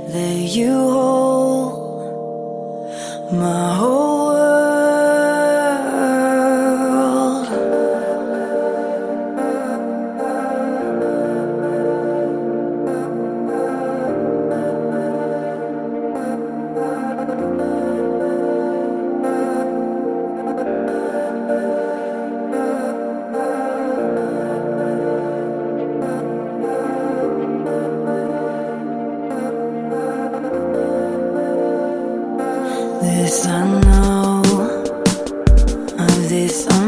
Let you hold my whole world. This I know, of this I